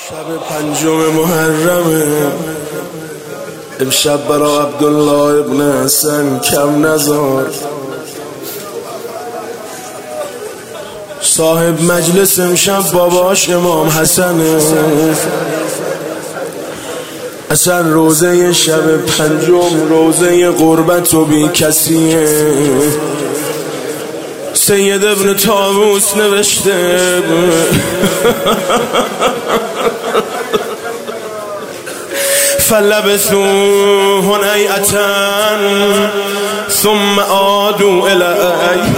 شب 5 محرمه، امشب برا عبدالله ابن حسن کم نزار. صاحب مجلس امشب باباش امام حسنه. اصلا روزه شب 5 روزه غربت و بی کسیه. سید ابن طاووس نوشته فلبثوا هنیئة ثم عادوا الی.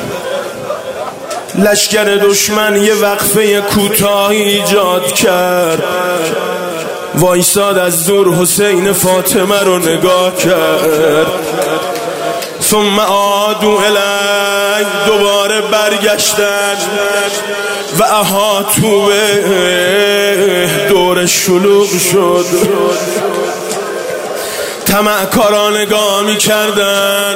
لشکر دشمن یه وقفه کوتاهی ایجاد کرد، وایساد از دور حسین فاطمه رو نگاه کرد. ثم عادوا الی، دوباره برگشتن و احاطوا به، دور شلوغ شد. طمعکاران نگاه می‌کردن،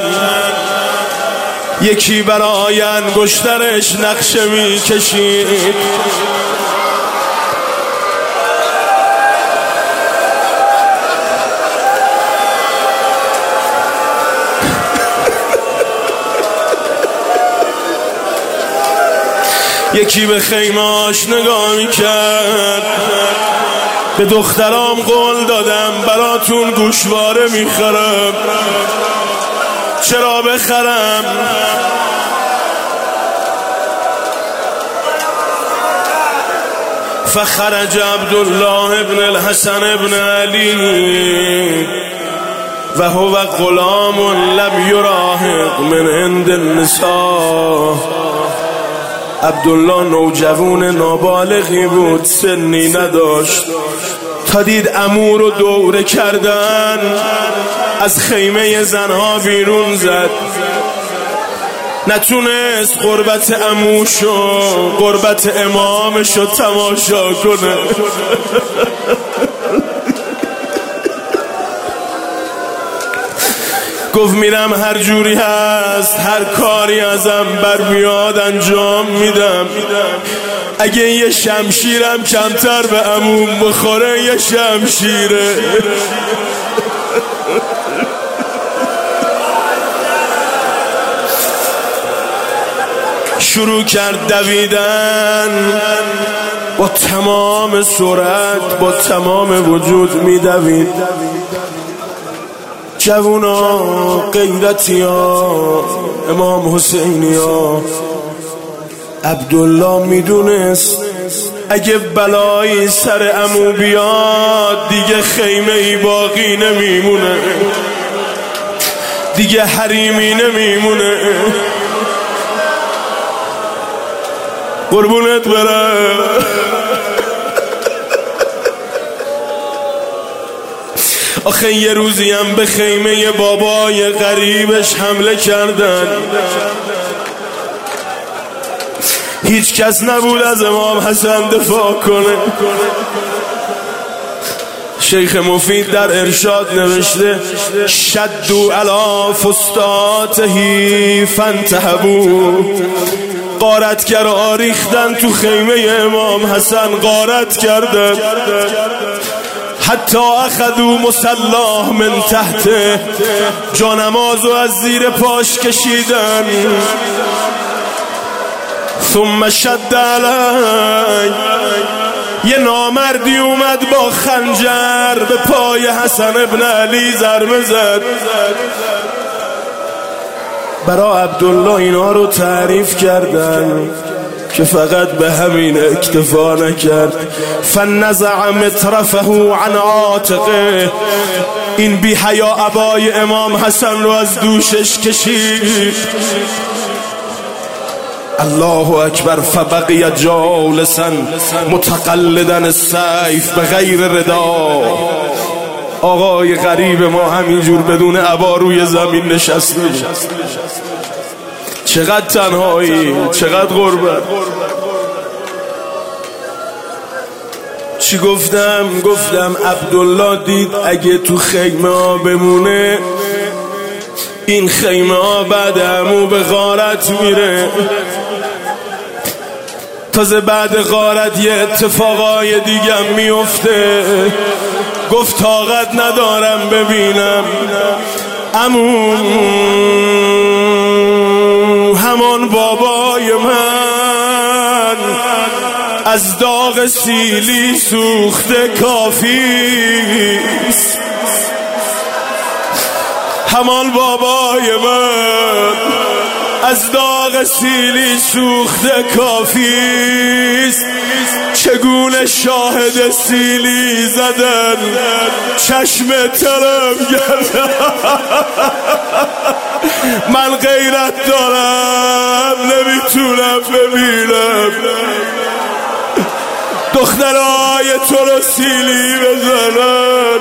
یکی برای انگشترش نقشه می‌کشید. یکی به خیمه‌اش نگاه میکرد. به دخترام قول دادم براتون گوشواره میخرم، چرا بخرم؟ فخرج عبدالله ابن الحسن ابن علی و هو غلام لم یراهق من عند النساء. عبدالله نوجوان نابالغی بود، سنی نداشت. تا دید عمو رو دوره کردن، از خیمه زنها بیرون زد. نتونست قربت عموشو، قربت امامشو تماشا کنه. گفت میرم هر جوری هست، هر کاری ازم برمیاد انجام میدم. اگه یه شمشیرم کمتر به عموم بخوره یه شمشیره. شروع کرد دویدن، با تمام سرعت، با تمام وجود میدوید. جوونا، غیرتیا، امام حسینیا. عبدالله میدونست اگه بلایی سر عمو بیاد دیگه خیمه ای باقی نمیمونه، دیگه حریمی نمیمونه. قربونت برم. آخه یه روزی هم به خیمه بابای غریبش حمله کردن. هیچ کس نبود از امام حسن دفاع کنه. شیخ مفید در ارشاد نوشته شدوا علی فستاتهی فانتهبوا. غارتگرا ریختن تو خیمه امام حسن، غارت کردن. حتی اخذوا مصلاه من تحت، جانمازو از زیر پاش کشیدن. ثم شد علی، یه نامردی اومد با خنجر به پای حسن ابن علی ضربه زد. برای عبدالله اینا رو تعریف کردن که فقط به همین اکتفا نکرد. فنزع مترفه عن عاتقه، این بی حیا عبای امام حسن رو از دوشش کشید. الله اکبر. فبقی جالسا متقلدا السیف بغیر ردا. آقای غریب ما همینجور بدون عبا روی زمین نشسته. چقدر تنهایی، چقدر غربت. چی گفتم عبدالله دید اگه تو خیمه ها بمونه این خیمه ها بعد عمو به غارت میره. تازه بعد غارت یه اتفاقای دیگه میفته. گفت طاقت ندارم ببینم عمو، همان بابای من از داغ سیلی سوخته کافیست. همان بابای من از داغ سیلی سوخته کافیست. چگونه شاهد سیلی زدن چشم طلب گردن. من غیرت دارم نمیتونم ببینم دخترای تو رو سیلی بزنن.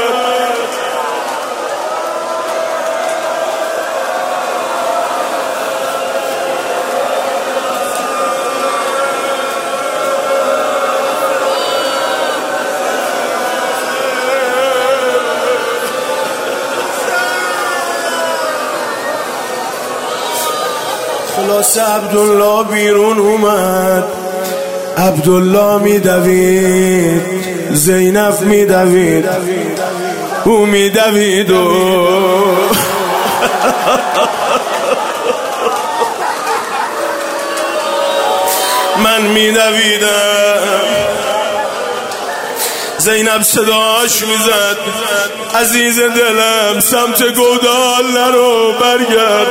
خلاص عبدالله بیرون اومد. عبدالله میدوید، زینب میدوید، او میدوید و من میدویدم. زینب صداش میزد عزیز دلم سمت گودال نرو، برگرد.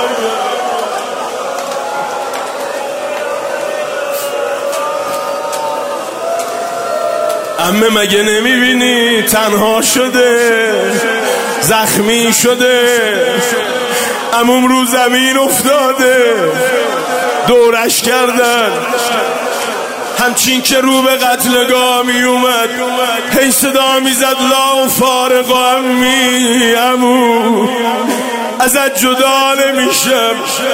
عمه مگه نمیبینی تنها شده، زخمی شده، عموم رو زمین افتاده، دورش کردن. همچین که رو به قتلگاه می اومد هی صدا میزد لا فارق عمی، عمو ازت جدا نمیشم.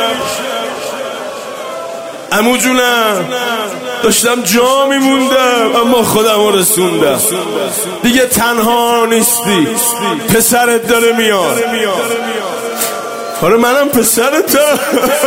عمو جونم داشتم جا میموندم اما خودم رو رسوندم. دیگه تنها نیستی، پسرت داره میاد. آره منم پسرتم.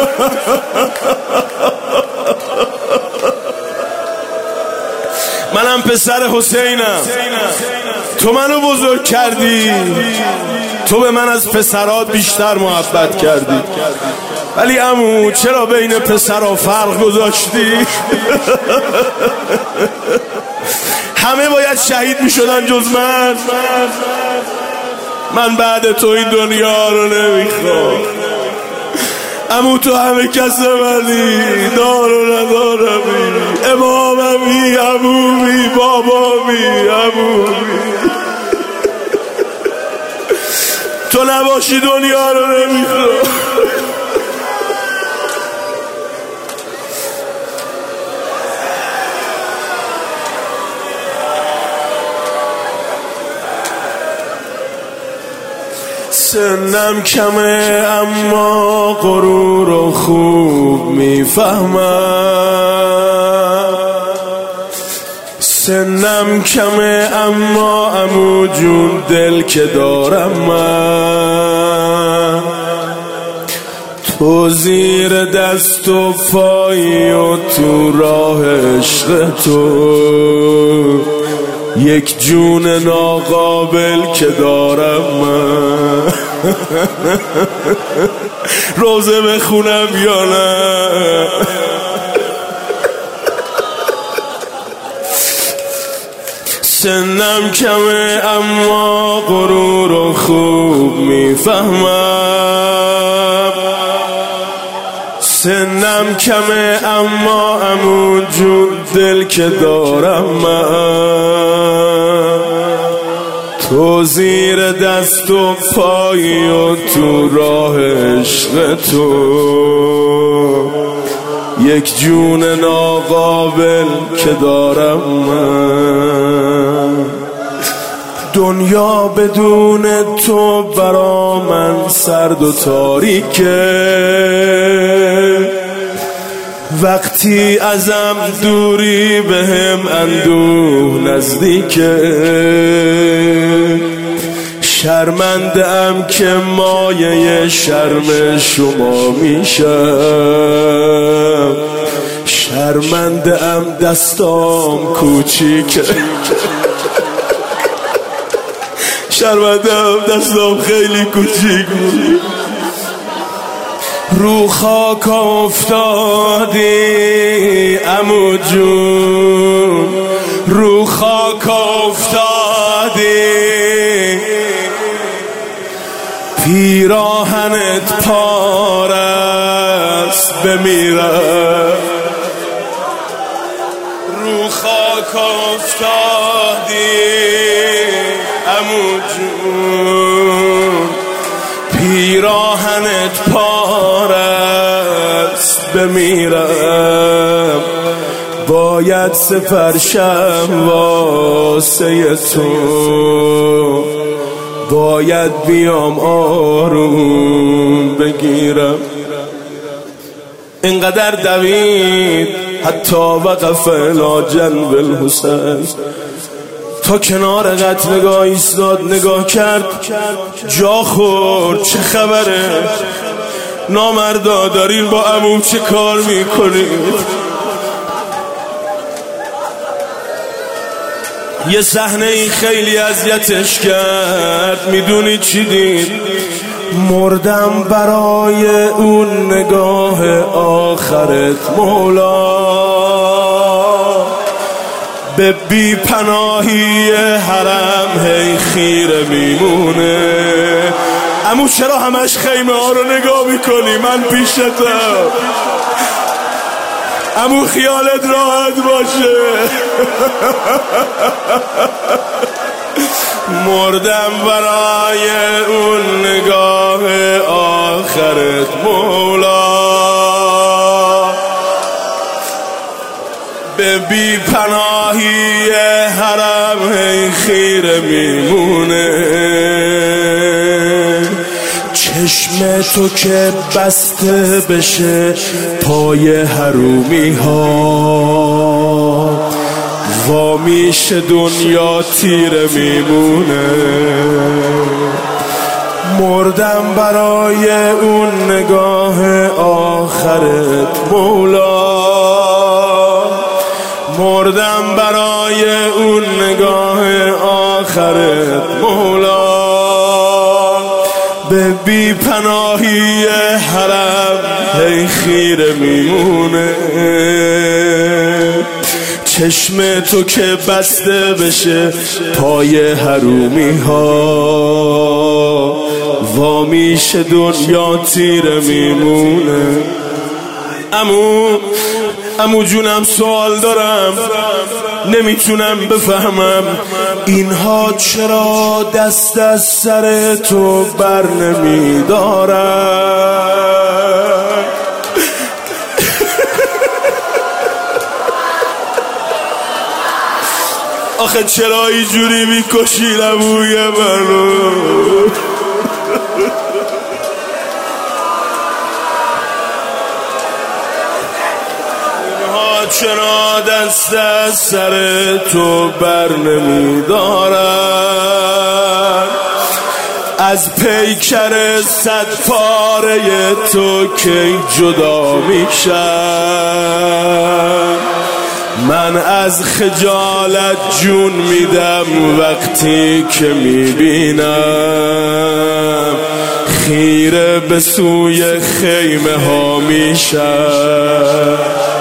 منم پسر حسینم. تو منو بزرگ کردی، تو به من از پسرات بیشتر محبت کردی، ولی عمو چرا بین پسرها فرق گذاشتی؟ همه باید شهید می شدن جز من. من بعد تو این دنیا رو نمیخوام عمو. تو همه کس منی، دار و ندارمی، اماممی، عمومی، بابامی، عمومی. تو نباشی دنیا رو نمیخوام. سنم کمه اما غرور و خوب میفهمم. سنم کمه اما عمو جون دل که دارم من. تو زیر دست و پایی و تو راه عشق تو یک جون ناقابل که دارم من. روزه بخونم یا نه؟ سنم کمه اما غرور و خوب میفهمم. سنم کمه اما عمو جون دل که دارم من. تو زیر دست و پایی و تو راه عشق تو یک جون ناقابل که دارم من. دنیا بدون تو برا من سرد و تاریکه. وقتی ازم دوری بهم اندوه نزدیکه. شرمنده‌ام که مایه شرم شما میشم. شرمنده ام دستام کوچیکه، شرمنده ام دستام خیلی کوچیک بود. رو خاک افتادی عمو جون، رو خاک افتادی، پیراهنت پاره است بمیرم. رو خاک افتادی عمو جون، پیراهنت پاره است بمیرم. باید سپرشم واسه تو، باید بیام آروم بگیرم. اینقدر دوید حتی وقف الی جنب الحسین، تا کنار قتلگاه ایستاد، نگاه کرد، جا خورد. چه خبره نامردا، دارین با عمو چه کار میکنید؟ یه صحنه این خیلی اذیتش کرد. میدونی چی دید؟ مردم برای اون نگاه آخرت مولا، به بی پناهی حرم هی خیره میمونه. عمو چرا همش خیمه ها رو نگاه میکنی؟ من پیشتم عمو، خیالت راحت باشه. مردم برای اون نگاه آخرت مولا، به بی پناهی حرم هی خیره میمونه. چشم تو که بسته بشه پای حرومی ها، وامیش دنیا تیره میمونه. مردم برای اون نگاه آخرت مولا، مردم برای اون نگاه آخرت مولا، به بی پناهی حرم هی خیره میمونه. چشم تو که بسته بشه پای حرومی ها، وامیش دنیا تیره میمونه. عمو جونم سوال دارم، نمیتونم بفهمم اینها چرا دست از سر تو بر نمیدارن. آخه چرا اینجوری میکشی عموی منو؟ چرا دست از سر تو بر نمیدارن؟ از پیکر صد پاره تو کی جدا میشم؟ من از خجالت جون میدم وقتی که میبینم خیره به سوی خیمه ها میشم.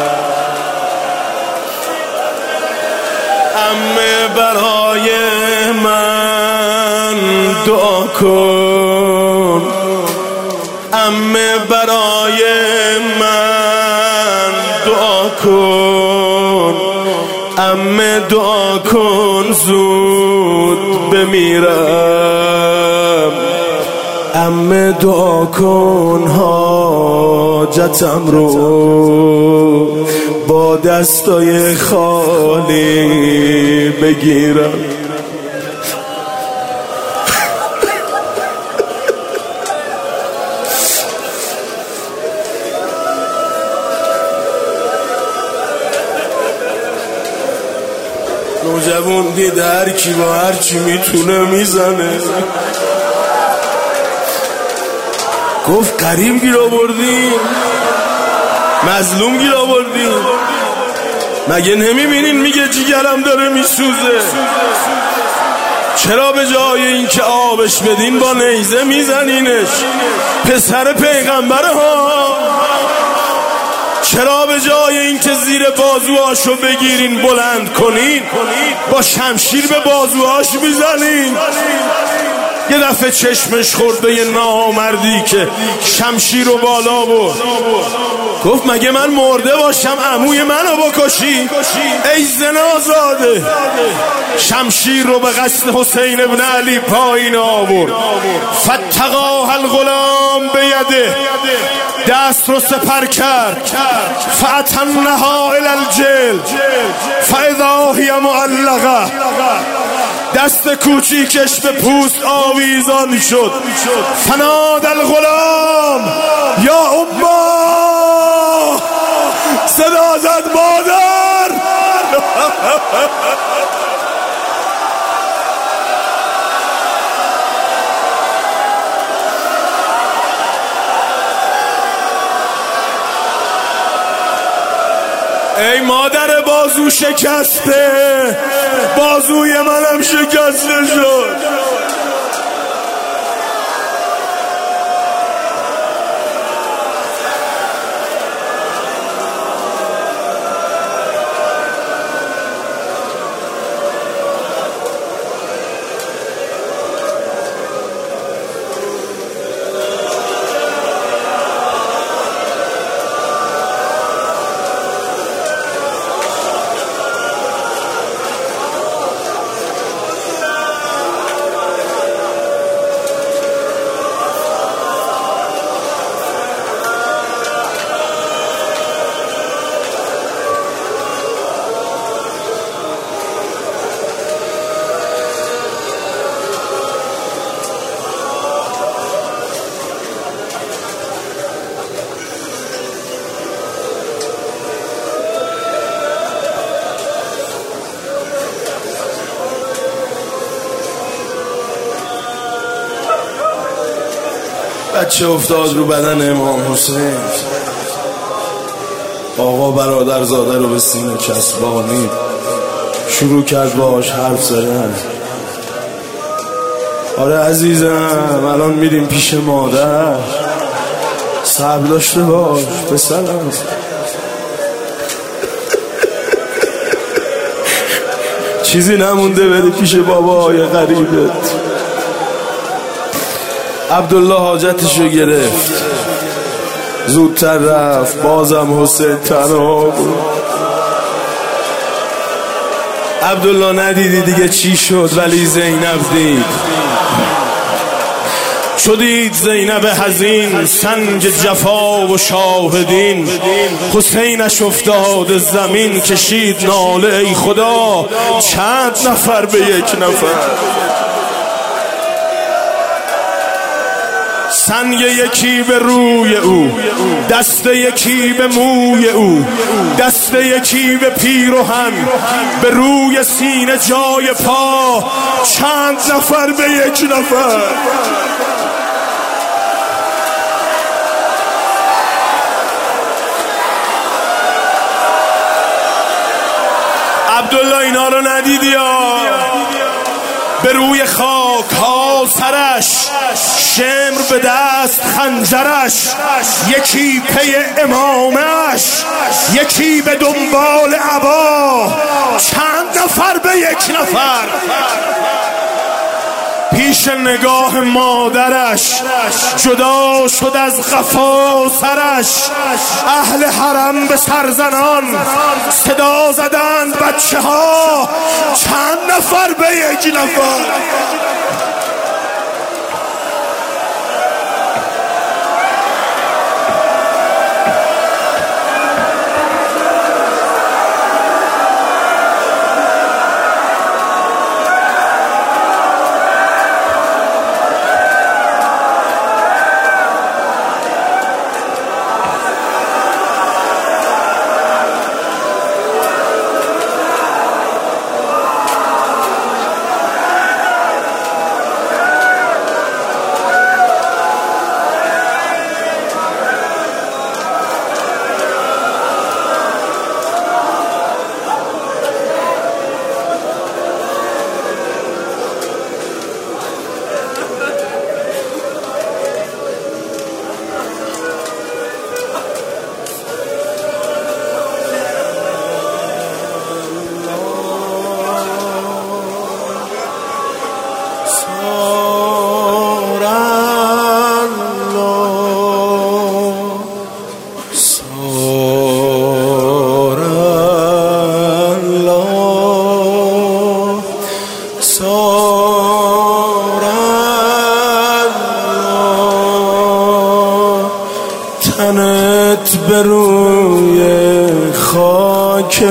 عمه برای من دعا کن، عمه برای من دعا کن، عمه دعا کن زود بمیرم. عمه دعا کن حاجتم رو با دستای خالی بگیرم. نوجوان دید هر کی با هر چی میتونه میزنه. گفت غریب گیر آوردی، مظلوم گیر آوردی. مگه نمیبینین میگه جیگرم داره میسوزه؟ چرا به جای این که آبش بدین با نیزه میزنینش؟ پسر پیغمبره ها. چرا به جای این که زیر بازوهاشو بگیرین بلند کنین با شمشیر به بازوهاش میزنین؟ یه دفعه چشمش خورد به یه نامردی که شمشیر رو بالا برد، گفت مگه من مرده باشم عموی منو بکشی؟ ای زنازاده. شمشیر رو به قصد حسین ابن علی پایین آورد. فتقاه الغلام بیده، دست رو سپر کرد. فاتنها الی الجلد فاذا هی معلقه، دست کوچیکش به پوست آویزان شد. فناد الغلام یا امه، صدا زد مادر. ای مادر بازو شکسته، بازوی منم شکسته شد. بچه افتاد رو بدن امام حسین. آقا برادرزاده رو به سینه چسبانید، شروع کرد باهاش حرف زدن. آره عزیزم، الان میریم پیش مادر، صبر داشته باش پسرم. چیزی نمونده بری پیش بابای غریبت. عبدالله حاجتشو گرفت، زودتر رفت، بازم حسین تنها بود. عبدالله ندیدی دیگه چی شد، ولی زینب دید. شدید زینب حزین، سنگ جفا و شاهدین. حسینش افتاد زمین، کشید ناله ای خدا، چند نفر به یک نفر. سنگ یکی به روی او، دست یکی به موی او، دست یکی به پیرهن، به روی سینه جای پا، چند نفر به یک نفر. عبدالله اینا رو ندیدی ها؟ به روی خاک ها سرش، شمر به دست خنجرش، یکی پی امامش، یکی به دنبال عبا، چند نفر به یک نفر. پیش نگاه مادرش جدا شد از قفا سرش. اهل حرم به سرزنان صدا زدند بچه ها، چند نفر به یک نفر.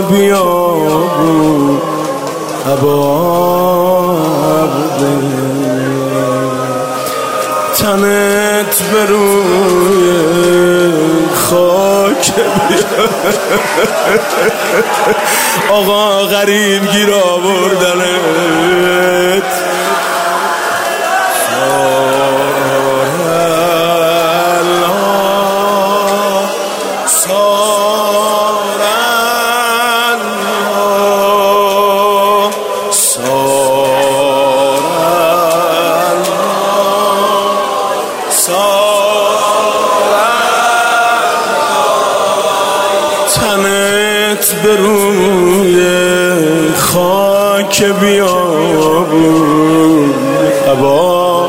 بیابون عباب تنت بروی خاک آقا غریب گیر آوردنت تنت بروی خاک بیابون عبا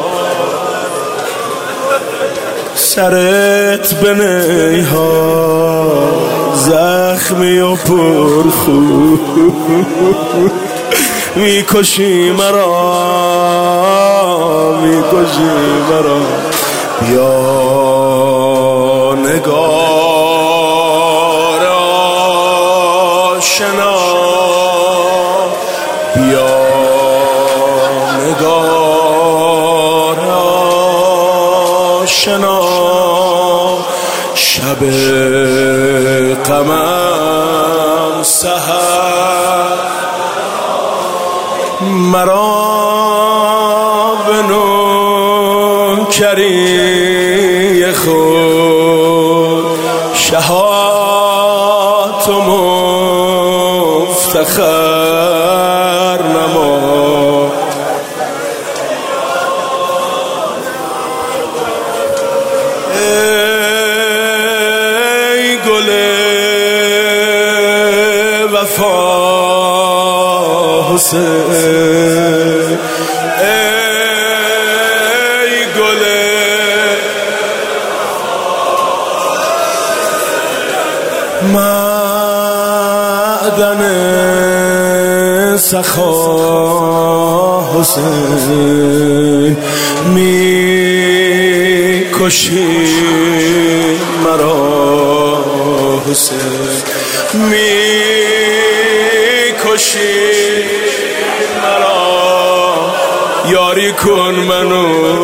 سرت به نیها زخمی و پرخو میکشی مرا میکشی مرا بیا نگار آشنا بیا نگار آشنا شب غمم سحر مرا به نوکری خود شهات و مفتخر نما ای گل وفا حسین ای گل معدن سخا حسین میکشی مرا حسین میکشی مرا یاری کن منو